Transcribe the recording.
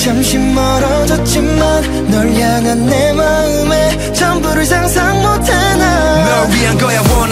잠시 멀어졌지만 널 향한 내 마음의 전부를 상상 못해 나. 널 위한 거야 원해